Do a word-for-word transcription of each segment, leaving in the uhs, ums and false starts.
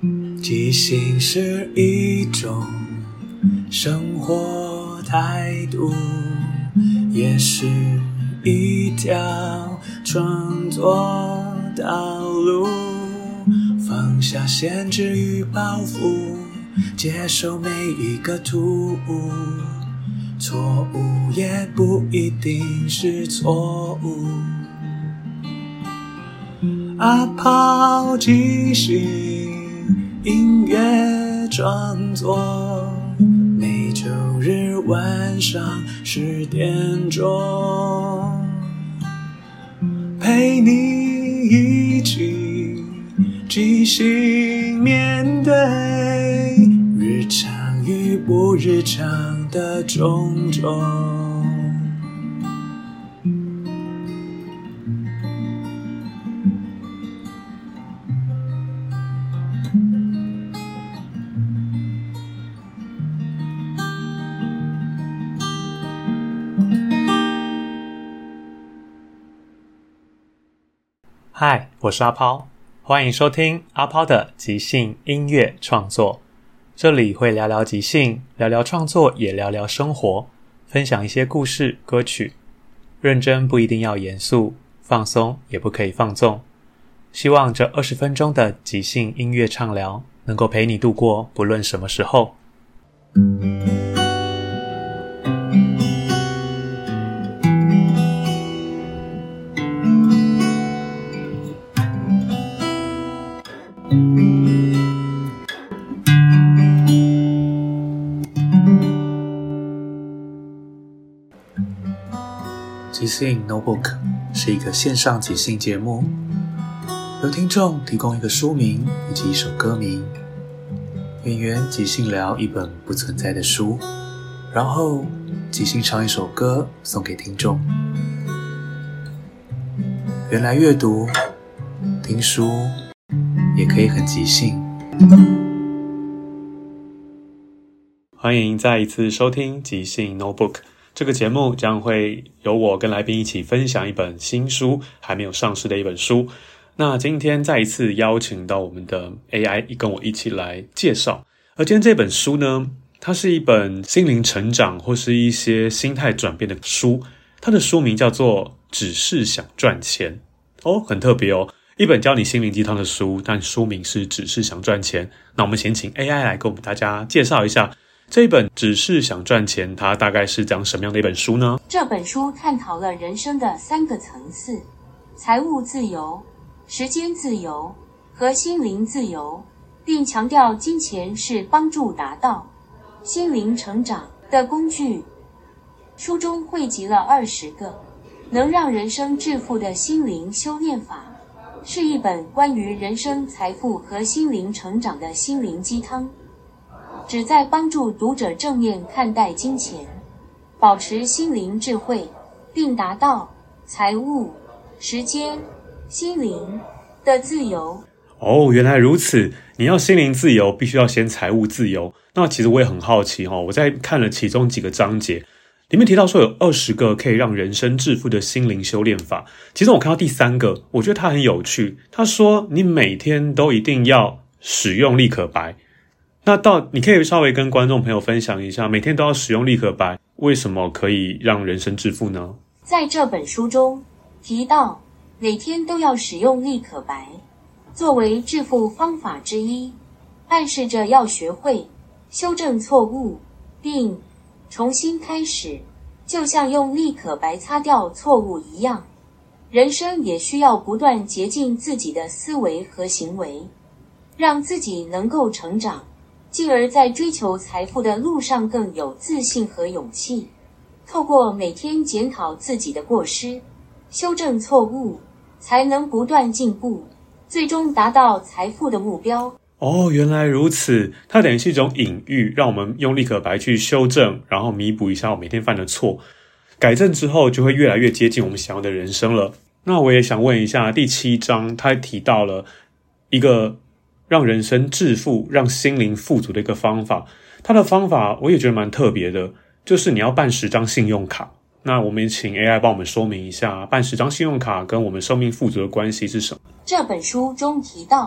即兴是一种生活态度，也是一条创作道路。放下限制与包袱，接受每一个突兀，错误也不一定是错误。阿抛即兴音乐创作，每周日晚上十点钟，陪你一起即兴面对日常与不日常的种种。 嗨，我是阿抛，欢迎收听阿抛的即兴音乐创作。这里会聊聊即兴，聊聊创作，也聊聊生活，分享一些故事、歌曲。认真不一定要严肃，放松也不可以放纵。希望这二十分钟的即兴音乐畅聊能够陪你度过不论什么时候。 即兴 Notebook 是一个线上即兴节目，由听众提供一个书名以及一首歌名，演员即兴聊一本不存在的书，然后即兴唱一首歌送给听众。原来阅读、听书也可以很即兴。 欢迎再一次收听即兴 Notebook。这个节目将会由我跟来宾一起分享一本新书，还没有上市的一本书。那今天再一次邀请到我们的 A I 跟我一起来介绍。而今天这本书呢，它是一本心灵成长或是一些心态转变的书。它的书名叫做《只是想赚钱》哦，很特别哦。一本教你心灵鸡汤的书，但书名是《只是想赚钱》。那我们先请 A I 来给我们大家介绍一下这一本只是想赚钱，它大概是讲什么样的一本书呢？ 这本书探讨了人生的三个层次：财务自由、时间自由和心灵自由，并强调金钱是帮助达到心灵成长的工具。书中汇集了二十个能让人生致富的心灵修炼法，是一本关于人生财富和心灵成长的心灵鸡汤，旨在帮助读者正面看待金钱，保持心灵智慧，并达到财务、时间、心灵的自由。 哦，原来如此，你要心灵自由必须要先财务自由。那其实我也很好奇哦，我在看了其中几个章节，里面提到说有二十个可以让人生致富的心灵修炼法。其中我看到第三个，我觉得它很有趣。他说你每天都一定要使用立可白。那到你可以稍微跟观众朋友分享一下，每天都要使用立可白，为什么可以让人生致富呢？ 在这本书中提到，每天都要使用立可白作为致富方法之一，暗示着要学会修正错误，并重新开始，就像用立可白擦掉错误一样，人生也需要不断洁净自己的思维和行为，让自己能够成长，进而在追求财富的路上更有自信和勇气。透过每天检讨自己的过失，修正错误，才能不断进步，最终达到财富的目标。 哦，原来如此，它等于是一种隐喻，让我们用立可白去修正，然后弥补一下我每天犯的错，改正之后就会越来越接近我们想要的人生了。那我也想问一下，第七章它提到了一个让人生致富、让心灵富足的一个方法。它的方法我也觉得蛮特别的，就是你要办十张信用卡。那我们请 A I 帮我们说明一下，办十张信用卡跟我们生命富足的关系是什么？ 这本书中提到，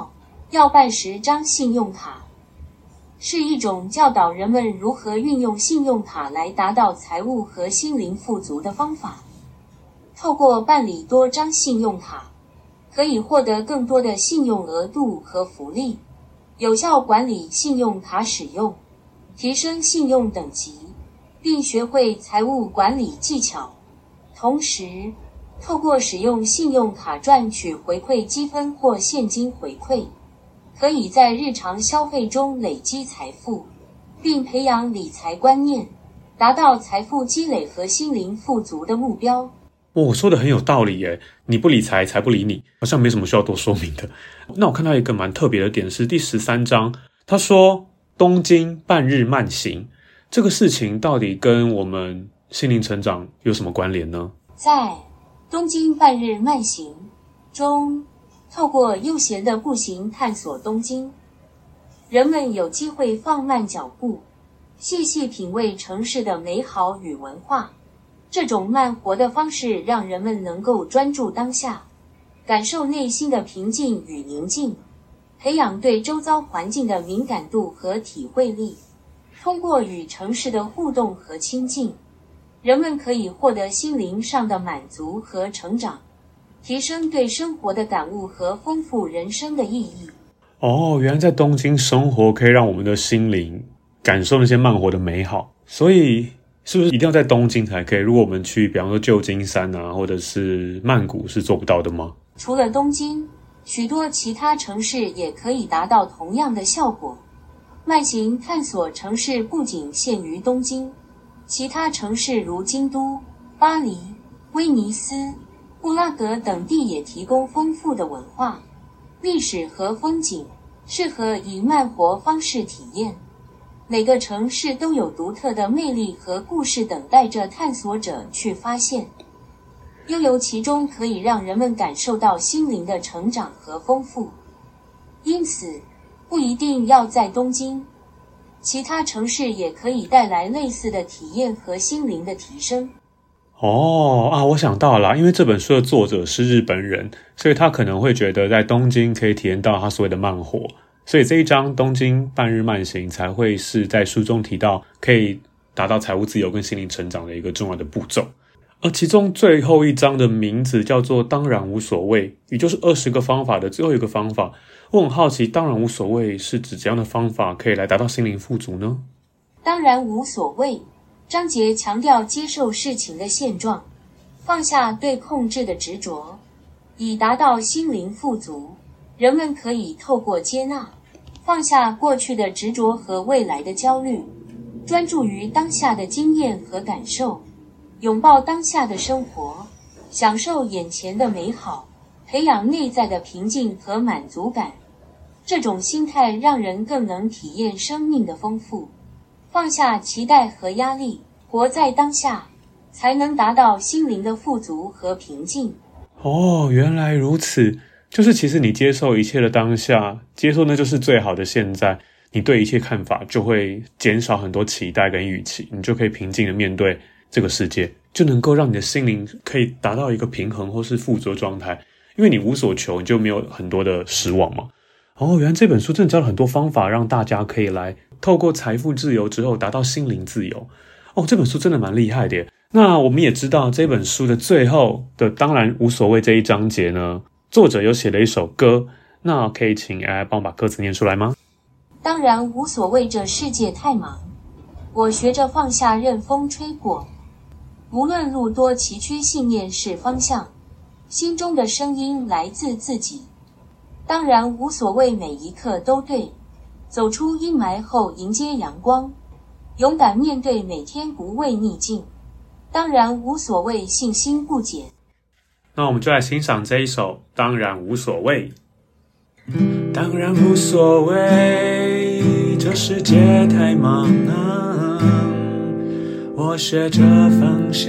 要办十张信用卡，是一种教导人们如何运用信用卡来达到财务和心灵富足的方法。透过办理多张信用卡，可以获得更多的信用额度和福利，有效管理信用卡使用，提升信用等级，并学会财务管理技巧。同时，透过使用信用卡赚取回馈积分或现金回馈，可以在日常消费中累积财富，并培养理财观念，达到财富积累和心灵富足的目标。 我说的很有道理耶，你不理财，财不理你，好像没什么需要多说明的。那我看到一个蛮特别的点是第十三章，他说东京半日慢行，这个事情到底跟我们心灵成长有什么关联呢？ 在东京半日慢行中，透过悠闲的步行探索东京，人们有机会放慢脚步，细细品味城市的美好与文化。这种慢活的方式让人们能够专注当下，感受内心的平静与宁静，培养对周遭环境的敏感度和体会力。通过与城市的互动和亲近，人们可以获得心灵上的满足和成长，提升对生活的感悟和丰富人生的意义。 哦，原来在东京生活可以让我们的心灵感受那些慢活的美好，所以是不是一定要在东京才可以？如果我们去比方说旧金山啊，或者是曼谷是做不到的吗？ 除了东京，许多其他城市也可以达到同样的效果。慢行探索城市不仅限于东京，其他城市如京都、巴黎、威尼斯、布拉格等地也提供丰富的文化、历史和风景，适合以慢活方式体验。每个城市都有独特的魅力和故事等待着探索者去发现，悠游其中可以让人们感受到心灵的成长和丰富。因此，不一定要在东京，其他城市也可以带来类似的体验和心灵的提升。 哦啊，我想到了，因为这本书的作者是日本人，所以他可能会觉得在东京可以体验到他所谓的慢活，所以这一章东京半日慢行才会是在书中提到可以达到财务自由跟心灵成长的一个重要的步骤。而其中最后一章的名字叫做当然无所谓，也就是二十个方法的最后一个方法。我很好奇，当然无所谓是指怎样的方法可以来达到心灵富足呢？ 当然无所谓章节强调接受事情的现状，放下对控制的执着，以达到心灵富足。人们可以透过接纳，放下过去的执着和未来的焦虑，专注于当下的经验和感受，拥抱当下的生活，享受眼前的美好，培养内在的平静和满足感。这种心态让人更能体验生命的丰富，放下期待和压力，活在当下，才能达到心灵的富足和平静。 哦，原来如此，就是其实你接受一切的当下，接受那就是最好的现在，你对一切看法就会减少很多期待跟预期，你就可以平静的面对这个世界，就能够让你的心灵可以达到一个平衡或是富足的状态，因为你无所求，你就没有很多的失望嘛。哦，原来这本书真的教了很多方法，让大家可以来透过财富自由之后达到心灵自由。哦，这本书真的蛮厉害的耶。那我们也知道这本书的最后的当然无所谓这一章节呢，作者有写了一首歌，那可以请 A I 帮我把歌词念出来吗？ 当然无所谓这世界太忙，我学着放下任风吹过，无论路多崎岖，信念是方向，心中的声音来自自己。当然无所谓每一刻都对，走出阴霾后迎接阳光，勇敢面对每天不畏逆境。当然无所谓信心不减。 那我们就来欣赏这一首当然无所谓。 当然无所谓，这世界太忙啊，我学着放下，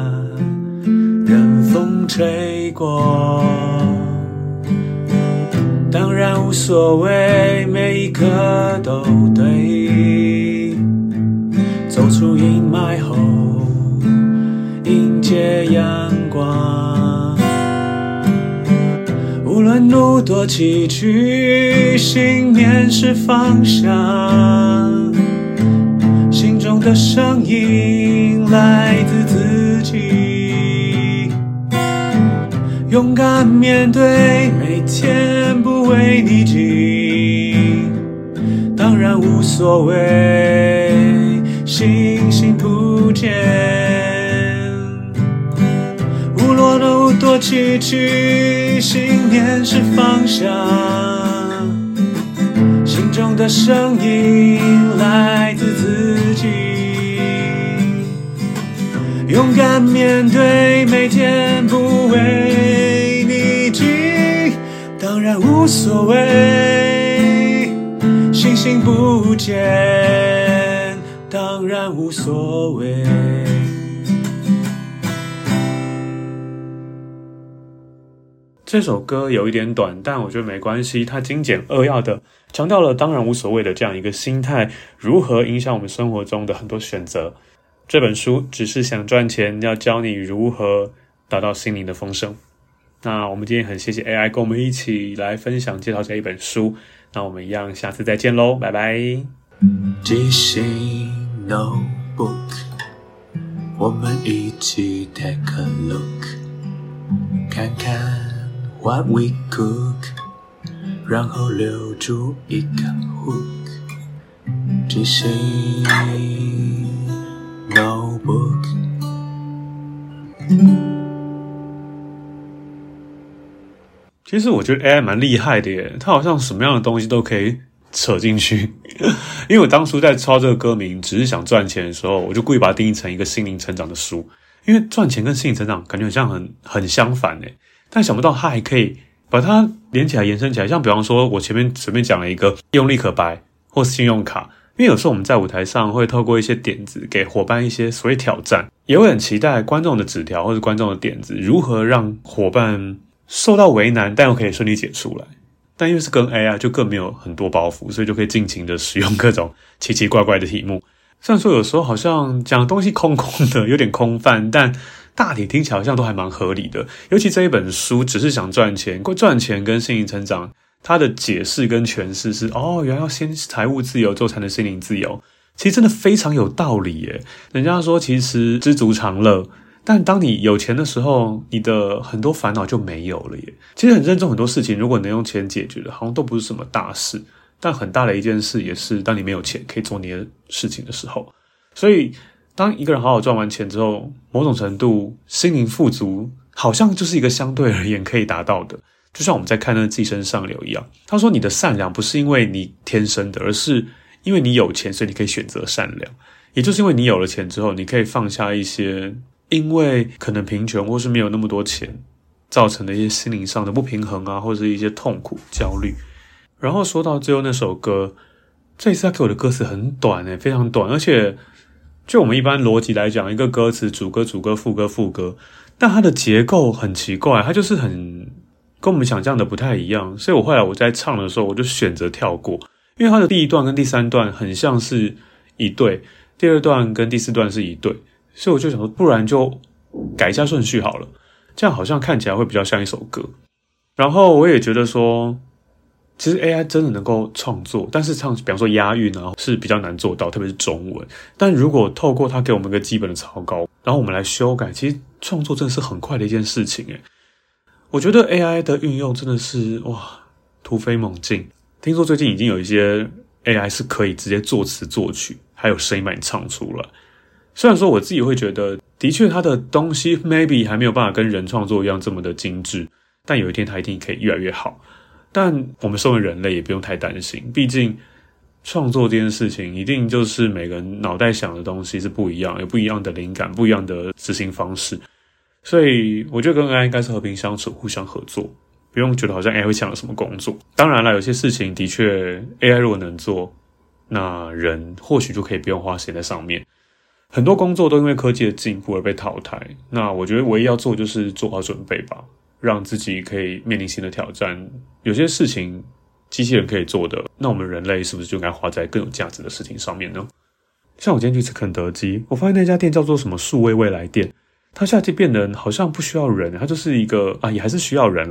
任风吹过。当然无所谓，每一刻都对，走出阴霾后迎接阳光。无论路多多崎岖，信念是方向，心中的声音来自自己，勇敢面对每天不为逆境，当然无所谓，星星不见。无论路多崎岖，信念是方向，心中的声音来自自己，勇敢面对每天不为逆境，当然无所谓，星星不见，当然无所谓。 这首歌有一点短，但我觉得没关系，它精简扼要的强调了当然无所谓的这样一个心态，如何影响我们生活中的很多选择。这本书只是想赚钱，要教你如何达到心灵的丰盛。那我们今天很谢谢 A I 跟我们一起来分享介绍这一本书，那我们一样下次再见咯，拜拜。 即兴 Notebook， 我们一起 take a look， 看看 what we cook， 然后留住一个 hook。 即兴 Notebook。 其实我觉得 A I 蛮厉害的耶，它好像什么样的东西都可以扯进去。因为我当初在抄这个歌名只是想赚钱的时候，我就故意把它定义成一个心灵成长的书，因为赚钱跟心灵成长感觉很像很很相反耶，但想不到它还可以把它连起来延伸起来。像比方说我前面随便讲了一个用立可白或信用卡，因为有时候我们在舞台上会透过一些点子给伙伴一些所谓挑战，也会很期待观众的纸条或者观众的点子如何让伙伴受到为难但又可以顺利解出来。但因为是跟 A I 就更没有很多包袱，所以就可以尽情的使用各种奇奇怪怪的题目。虽然说有时候好像讲的东西空空的有点空泛，但大体听起来好像都还蛮合理的。尤其这一本书只是想赚钱，赚钱跟心灵成长它的解释跟诠释是哦，原来要先财务自由之后才能心灵自由，其实真的非常有道理耶。人家说其实知足常乐，但当你有钱的时候，你的很多烦恼就没有了耶。其实很认真，很多事情如果能用钱解决的，好像都不是什么大事，但很大的一件事也是当你没有钱可以做你的事情的时候。所以当一个人好好赚完钱之后，某种程度心灵富足好像就是一个相对而言可以达到的。就像我们在看那个寄生上流一样，他说你的善良不是因为你天生的，而是因为你有钱所以你可以选择善良。也就是因为你有了钱之后，你可以放下一些因为可能贫穷或是没有那么多钱造成的一些心灵上的不平衡啊，或是一些痛苦焦虑。然后说到最后那首歌，这一次他给我的歌词很短耶，非常短，而且就我们一般逻辑来讲，一个歌词主歌主歌副歌副歌，但它的结构很奇怪，它就是很跟我们想象的不太一样。所以我后来我在唱的时候我就选择跳过，因为它的第一段跟第三段很像是一对，第二段跟第四段是一对，所以我就想说不然就改一下顺序好了，这样好像看起来会比较像一首歌。然后我也觉得说其实 A I 真的能够创作，但是唱比方说押韵啊是比较难做到，特别是中文。但如果透过它给我们一个基本的草稿，然后我们来修改，其实创作真的是很快的一件事情耶。我觉得 A I 的运用真的是哇突飞猛进。听说最近已经有一些 A I 是可以直接作词作曲还有声音把你唱出来。虽然说我自己会觉得的确它的东西 maybe 还没有办法跟人创作一样这么的精致，但有一天它一定可以越来越好。但我们身为人类也不用太担心，毕竟创作这件事情一定就是每个人脑袋想的东西是不一样，有不一样的灵感，不一样的执行方式。所以我觉得跟 A I 应该是和平相处，互相合作，不用觉得好像 A I 会抢了什么工作。当然了，有些事情的确 A I 如果能做，那人或许就可以不用花时间在上面。很多工作都因为科技的进步而被淘汰，那我觉得唯一要做就是做好准备吧，让自己可以面临新的挑战。有些事情机器人可以做的，那我们人类是不是就应该花在更有价值的事情上面呢？像我今天去吃肯德基，我发现那家店叫做什么数位未来店，它现在变得好像不需要人，它就是一个啊，也还是需要人啦，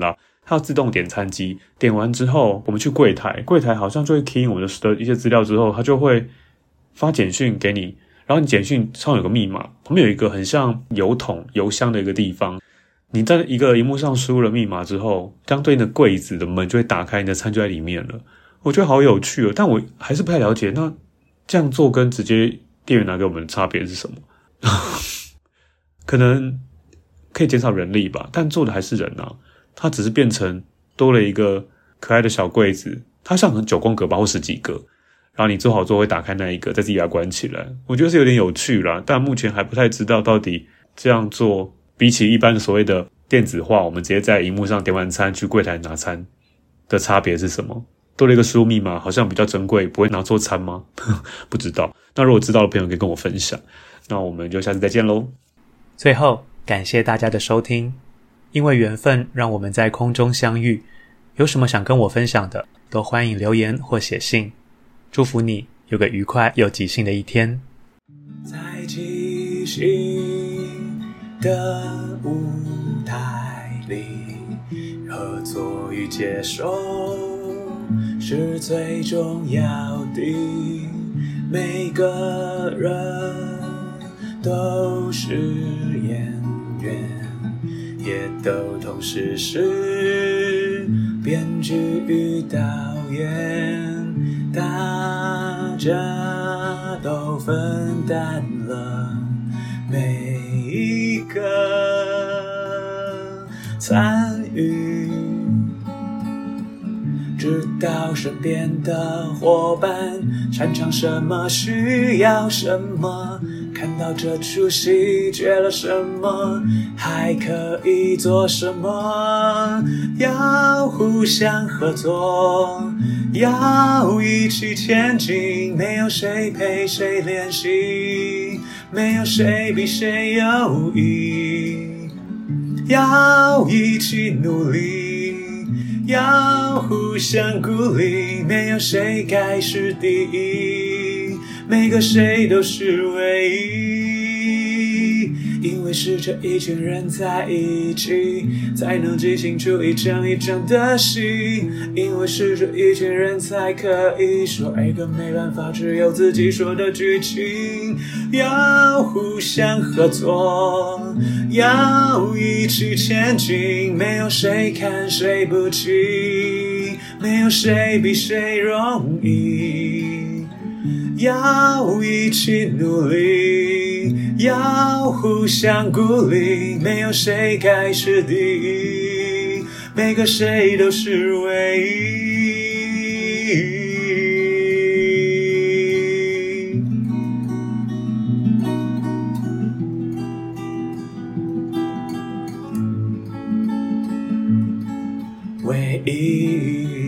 它有自动点餐机，点完之后我们去柜台，柜台好像就会 key in 我们的一些资料之后，它就会发简讯给你，然后你简讯上有个密码，旁边有一个很像邮筒邮箱的一个地方，你在一个萤幕上输入了密码之后，相对应的柜子的门就会打开，你的餐就在里面了。我觉得好有趣哦，但我还是不太了解，那这样做跟直接店员拿给我们的差别是什么？可能可以减少人力吧，但做的还是人啊，它只是变成多了一个可爱的小柜子，它像很九宫格吧或十几个，然后你做好之后会打开那一个，再自己把它关起来。我觉得是有点有趣啦，但目前还不太知道到底这样做比起一般所谓的电子化，我们直接在萤幕上点完餐去柜台拿餐的差别是什么。多了一个输入密码好像比较珍贵，不会拿错餐吗？不知道。那如果知道的朋友可以跟我分享。那我们就下次再见咯。 最后感谢大家的收听，因为缘分让我们在空中相遇，有什么想跟我分享的都欢迎留言或写信。祝福你有个愉快又即兴的一天。 在即兴的舞台里，合作与接受是最重要的，每个人都是演员，也都同时是编剧与导演，大家都分担了每一个参与，知道身边的伙伴擅长什么，需要什么，看到这出戏缺了什么，还可以做什么，要互相合作，要一起前进，没有谁陪谁练习，没有谁比谁优异，要一起努力，要互相鼓励，没有谁该是第一，每个谁都是唯一，因为是这一群人在一起，才能即兴出一场一场的戏，因为是这一群人才可以说一个没办法只有自己说的剧情，要互相合作，要一起前进，没有谁看谁不起，没有谁比谁容易，要一起努力，要互相鼓励，没有谁该是第一，每个谁都是唯一。唯一